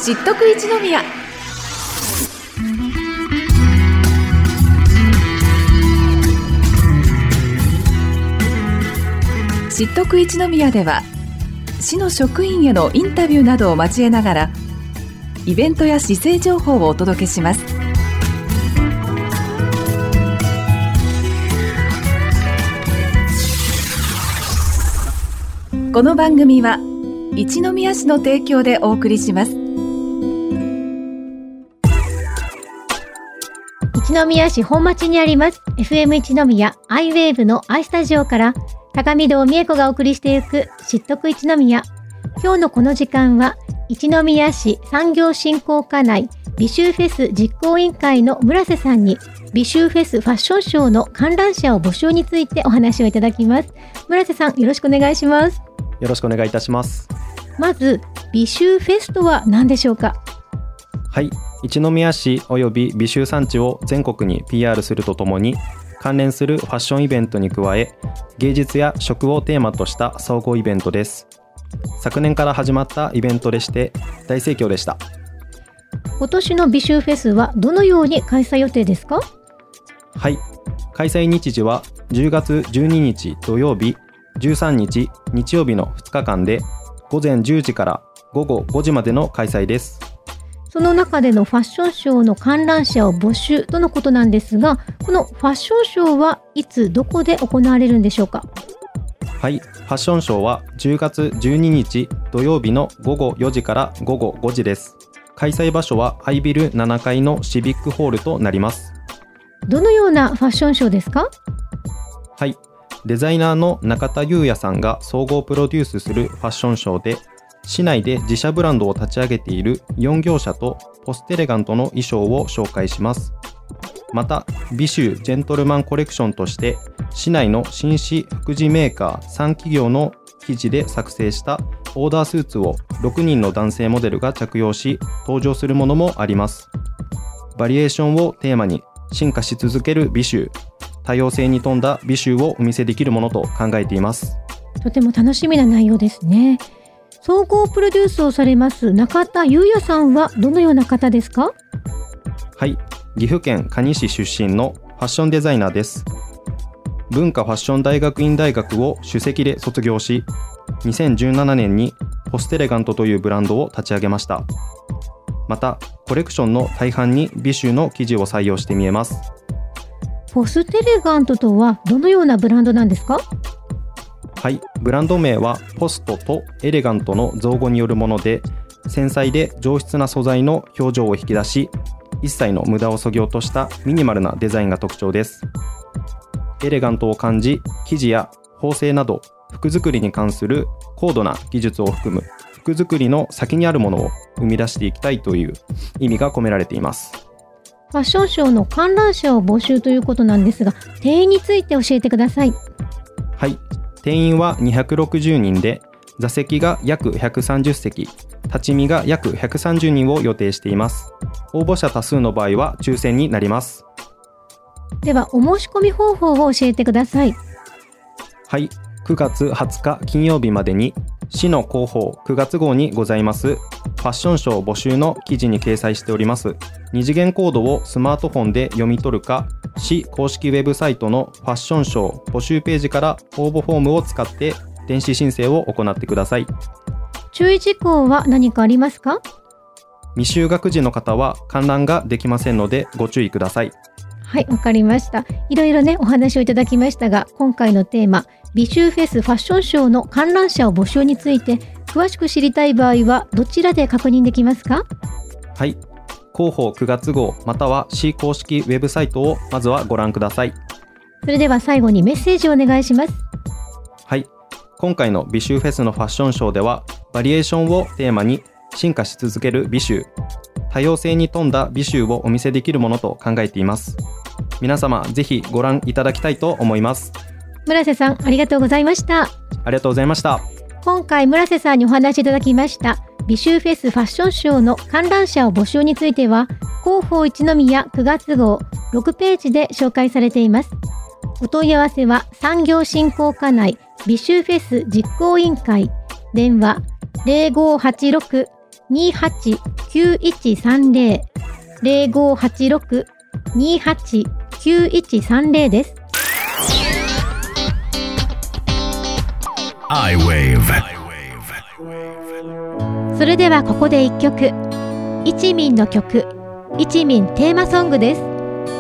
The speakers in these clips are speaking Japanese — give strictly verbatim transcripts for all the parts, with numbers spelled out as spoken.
知っとく一宮。知っとく一宮では、市の職員へのインタビューなどを交えながら、イベントや市政情報をお届けします。この番組は一宮市の提供でお送りします。 一宮市本町にあります エフエム 一宮アイウェーブの アイスタジオから高見堂美恵子がお送りしていく知っとく一宮。今日のこの時間は一宮市産業振興課内美醜フェス実行委員会の村瀬さんに美醜フェスファッションショーの観覧者を募集についてお話をいただきます。村瀬さん、よろしくお願いします。 よろしくお願いいたします。 まず美醜フェスとは何でしょうか？ はい、一宮市および美醜産地を全国に ピーアール するとともに、関連するファッションイベントに加え、芸術や食をテーマとした総合イベントです。昨年から始まったイベントでして大盛況でした。 今年の美醜フェスはどのように開催予定ですか？ はい、開催日時はじゅうがつじゅうににち土曜日、じゅうさんにち日曜日のふつかかんでごぜんじゅうじからごごごじまでの開催です。 その中でのファッションショーの観覧者を募集とのことなんですが、このファッションショーはいつどこで行われるんでしょうか？ はい、ファッションショーはじゅうがつじゅうににち土曜日のごごよじからごごごじです。開催場所はアイビルななかいのシビックホールとなります。 どのようなファッションショーですか？ はい、デザイナーの中田裕也さんが総合プロデュースするファッションショーで、市内で自社ブランドを立ち上げているよんぎょうしゃとポステレガントの衣装を紹介します。また美醜ジェントルマンコレクションとして市内の紳士服侍メーカーさんきぎょうの生地で作成したオーダースーツをろくにんの男性モデルが着用し登場するものもあります。バリエーションをテーマに進化し続ける美醜、多様性に富んだ美醜をお見せできるものと考えています。 とても楽しみな内容ですね。総合プロデュースをされます中田裕也さんはどのような方ですか？ はい、岐阜県可児市出身のファッションデザイナーです。文化ファッション大学院大学を首席で卒業し、にせんじゅうななねんにポステレガントというブランドを立ち上げました。またコレクションの大半に美醜の生地を採用して見えます。 ポステレガントとはどのようなブランドなんですか？ はい、ブランド名はポストとエレガントの造語によるもので、繊細で上質な素材の表情を引き出し、一切の無駄を削ぎ落としたミニマルなデザインが特徴です。エレガントを感じ、生地や縫製など服作りに関する高度な技術を含む服作りの先にあるものを生み出していきたいという意味が込められています。 ファッションショーの観覧者を募集ということなんですが、定員について教えてください。 はい、定員はにひゃくろくじゅうにんで、座席が約ひゃくさんじゅっせき、立ち見が約ひゃくさんじゅうにんを予定しています。応募者多数の場合は抽選になります。 ではお申し込み方法を教えてください。 はい、くがつはつか金曜日までに市の広報くがつごうにございますファッションショー募集の記事に掲載しております二次元コードをスマートフォンで読み取るか、市公式ウェブサイトのファッションショー募集ページから応募フォームを使って電子申請を行ってください。 注意事項は何かありますか？ 未就学児の方は観覧ができませんのでご注意ください。 はい、わかりました。いろいろねお話をいただきましたが、今回のテーマ美醜フェスファッションショーの観覧者を募集について詳しく知りたい場合はどちらで確認できますか？ はい、広報くがつごうまたは市公式ウェブサイトをまずはご覧ください。 それでは最後にメッセージをお願いします。 はい、今回の美醜フェスのファッションショーではバリエーションをテーマに進化し続ける美醜、多様性に富んだ美醜をお見せできるものと考えています。皆様ぜひご覧いただきたいと思います。 村瀬さん、ありがとうございました。 ありがとうございました。 今回村瀬さんにお話しいただきました美醜フェスファッションショーの観覧者を募集については広報一宮くがつごうろくページで紹介されています。お問い合わせは産業振興課内美醜フェス実行委員会、電話 ゼロごはちろくにーはちきゅういちさんぜろ ゼロごはちろく にーはちきゅういちさんぜろ です。 アイウェーブ。 それではここで一曲、いちみんの曲、いちみんテーマソングです。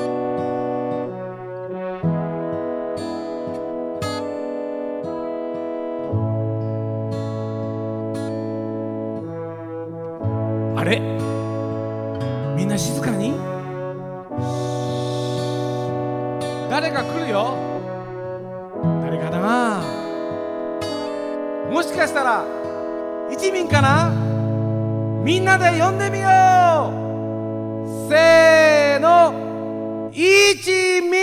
あれ、みんな静かに。誰か来るよ。誰かな。もしかしたら一民かな。みんなで呼んでみよう。せーの、一民。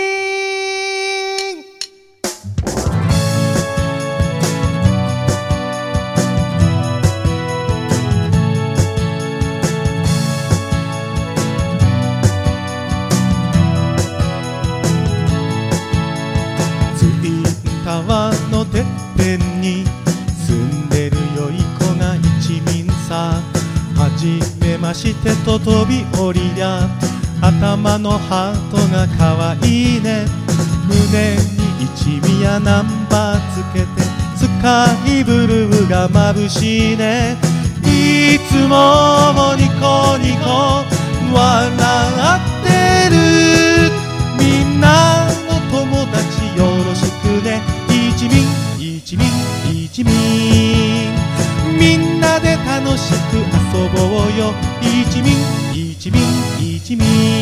川のてっぺんに住んでるよい子が一民さ。はじめましてと飛び降りりゃ、頭のハートがかわいいね。胸に一味やナンバーつけて、スカイブルーが眩しいね。いつもニコニコ笑ってる。みんなの友達よろしくね。一民一民一民、みんなで楽しく遊ぼうよ。一民一民一民。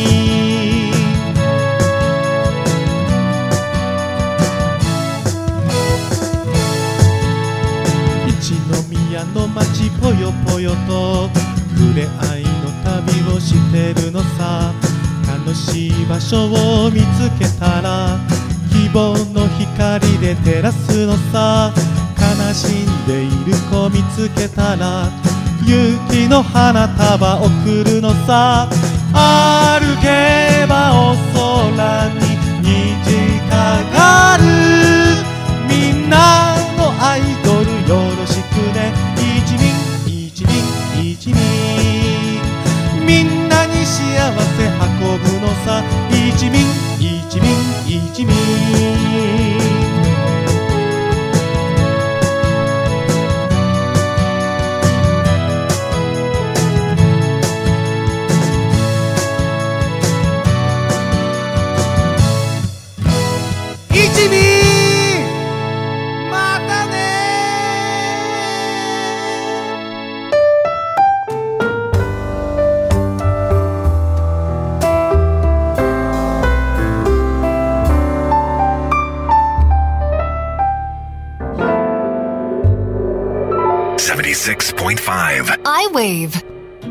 一宮の街ぽよぽよと触れ合いの旅をしてるのさ。楽しい場所を見つけたら希望の光で照らすのさ。悲しんでいる子見つけたら勇気の花束贈るのさ。歩けばお空に虹かかる。みんなのアイドルよろしくね。一民一民一民、みんなに幸せ運ぶのさ。一民一民一民。一民、またね。 セブンティシックスポイントファイブアイウェーブ。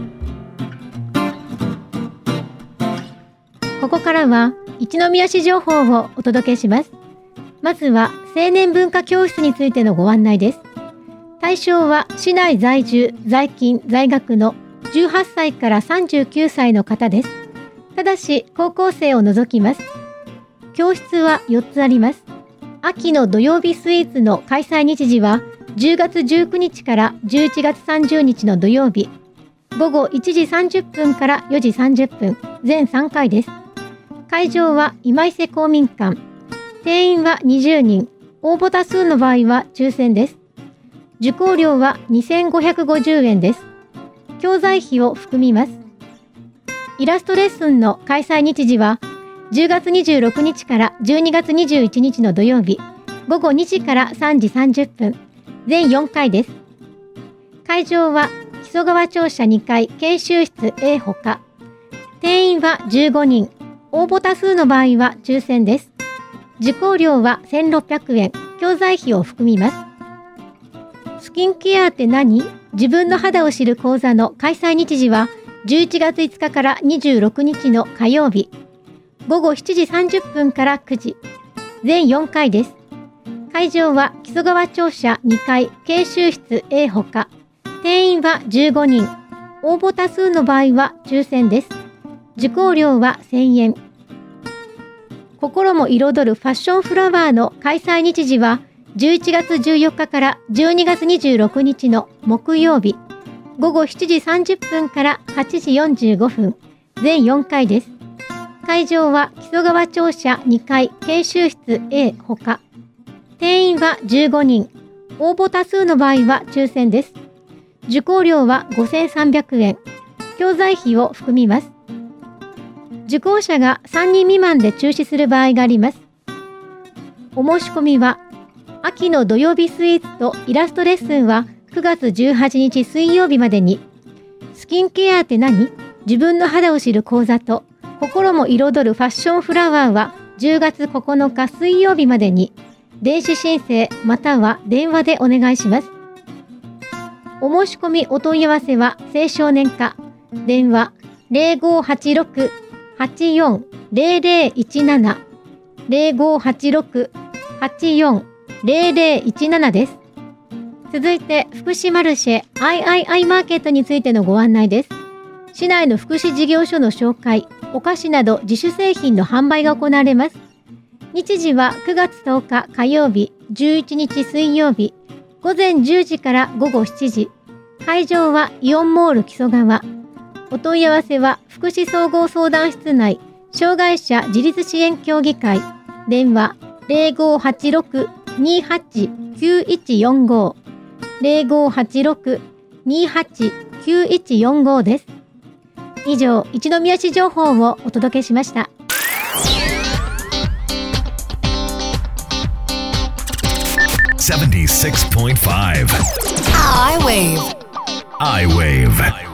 ここからは一宮市情報をお届けします。まずは青年文化教室についてのご案内です。対象は市内在住、在勤、在学のじゅうはっさいからさんじゅうきゅうさいの方です。ただし高校生を除きます。教室はよっつあります。秋の土曜日スイーツの開催日時はじゅうがつじゅうくにちからじゅういちがつさんじゅうにちの土曜日、ごごいちじさんじゅっぷんからよじさんじゅっぷん、全さんかいです。会場は今伊勢公民館。定員はにじゅうにん。応募多数の場合は抽選です。受講料はにせんごひゃくごじゅうえんです。教材費を含みます。イラストレッスンの開催日時はじゅうがつにじゅうろくにちからじゅうにがつにじゅういちにちの土曜日、ごごにじからさんじさんじゅっぷん、全よんかいです。会場は木曽川庁舎にかい研修室 A ほか。定員はじゅうごにん。応募多数の場合は抽選です。受講料はせんろっぴゃくえん、教材費を含みます。スキンケアって何？自分の肌を知る講座の開催日時はじゅういちがついつかからにじゅうろくにちの火曜日、ごごしちじさんじゅっぷんからくじ、全よんかいです。会場は木曽川庁舎にかい研修室 A ほか。定員はじゅうごにん。応募多数の場合は抽選です。受講料はせんえん。心も彩るファッションフラワーの開催日時はじゅういちがつじゅうよっかからじゅうにがつにじゅうろくにちの木曜日、 ごごしちじさんじゅっぷんからはちじよんじゅうごふん、全よんかいです。会場は木曽川庁舎にかい研修室 A ほか。定員はじゅうごにん。応募多数の場合は抽選です。受講料はごせんさんびゃくえん。教材費を含みます。受講者がさんにん未満で中止する場合があります。お申し込みは、秋の土曜日スイーツとイラストレッスンはくがつじゅうはちにち水曜日までに、スキンケアって何？自分の肌を知る講座と、心も彩るファッションフラワーはじゅうがつここのか水曜日までに、電子申請または電話でお願いします。お申し込みお問い合わせは青少年課、電話 ゼロごはちろく はちよん ゼロゼロいちなな ゼロごはちろく はちよん ゼロゼロいちなな です。続いて福祉マルシェ アイアイアイ マーケットについてのご案内です。市内の福祉事業所の紹介、お菓子など自主製品の販売が行われます。日時はくがつとおか火曜日、じゅういちにち水曜日、ごぜんじゅうじからごごしちじ。会場はイオンモール木曽川。お問い合わせは福祉総合相談室内、障害者自立支援協議会、電話 ゼロごはちろく にはち きゅういちよんご ゼロごはちろく にはち きゅういちよんご です。以上、一宮市情報をお届けしました。 セブンティーシックスポイントファイブ I-Wave I-Wave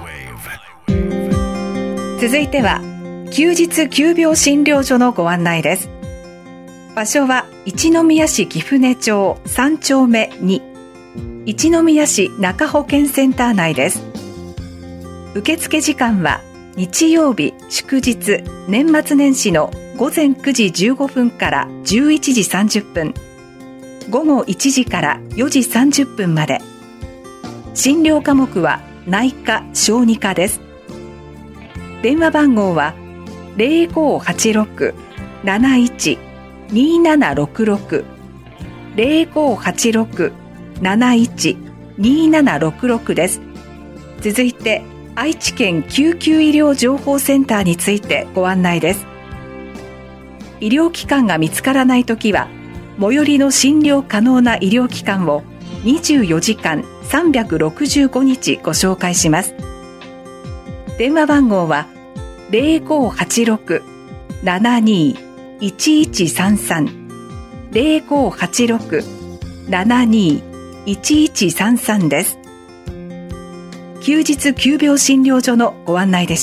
続いては休日急病診療所のご案内です。場所は一宮市貴船町さんちょうめに、一宮市中保健センター内です。受付時間は日曜日、祝日、年末年始のごぜんくじじゅうごふんからじゅういちじさんじゅっぷん、ごごいちじからよじさんじゅっぷんまで。診療科目は内科・小児科です。電話番号は ゼロごはちろく なないち にななろくろく ゼロごはちろく なないち にななろくろく です。続いて愛知県救急医療情報センターについてご案内です。医療機関が見つからないときは、最寄りの診療可能な医療機関をにじゅうよじかんさんびゃくろくじゅうごにちご紹介します。電話番号は ゼロごはちろく ななにいちいちさんさん ゼロごはちろく ななにいちいちさんさん です。休日急病診療所のご案内でした。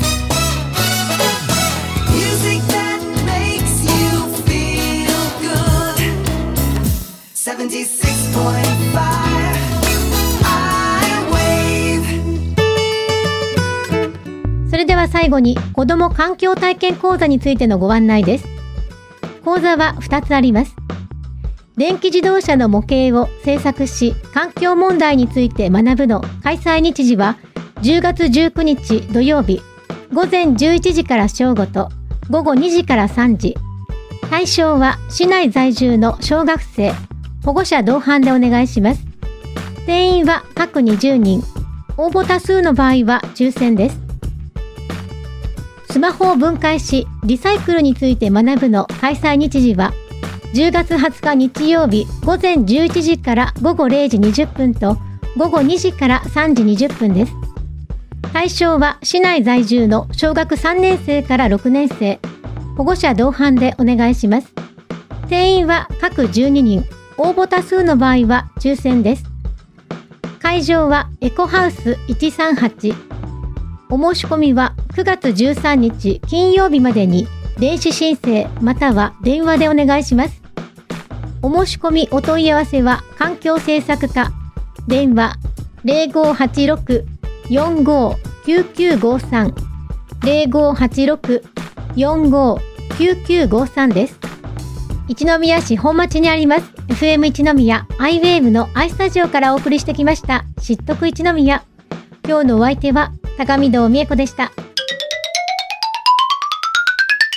それでは最後に子ども環境体験講座についてのご案内です。講座はふたつあります。電気自動車の模型を制作し、環境問題について学ぶの開催日時はじゅうがつじゅうくにち土曜日、ごぜんじゅういちじから正午とごごにじからさんじ。対象は市内在住の小学生、保護者同伴でお願いします。定員は各にじゅうにん。応募多数の場合は抽選です。スマホを分解し、リサイクルについて学ぶの開催日時はじゅうがつはつか日曜日、ごぜんじゅういちじからごごれいじにじゅっぷんとごごにじからさんじにじゅっぷんです。対象は市内在住の小学さんねんせいからろくねんせい、保護者同伴でお願いします。定員は各じゅうににん。応募多数の場合は抽選です。会場はエコハウスいちさんはち。お申し込みはくがつじゅうさんにち金曜日までに電子申請または電話でお願いします。お申し込みお問い合わせは環境政策課、電話 ゼロごはちろく よんご きゅうきゅうごさん ゼロごはちろく よんご きゅうきゅうごさん です。一宮市本町にあります エフエム 一宮 I-Wave の I スタジオからお送りしてきました知っとく一宮。今日のお相手は高見堂美恵子でした。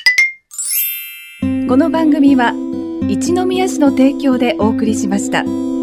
この番組は一宮市の提供でお送りしました。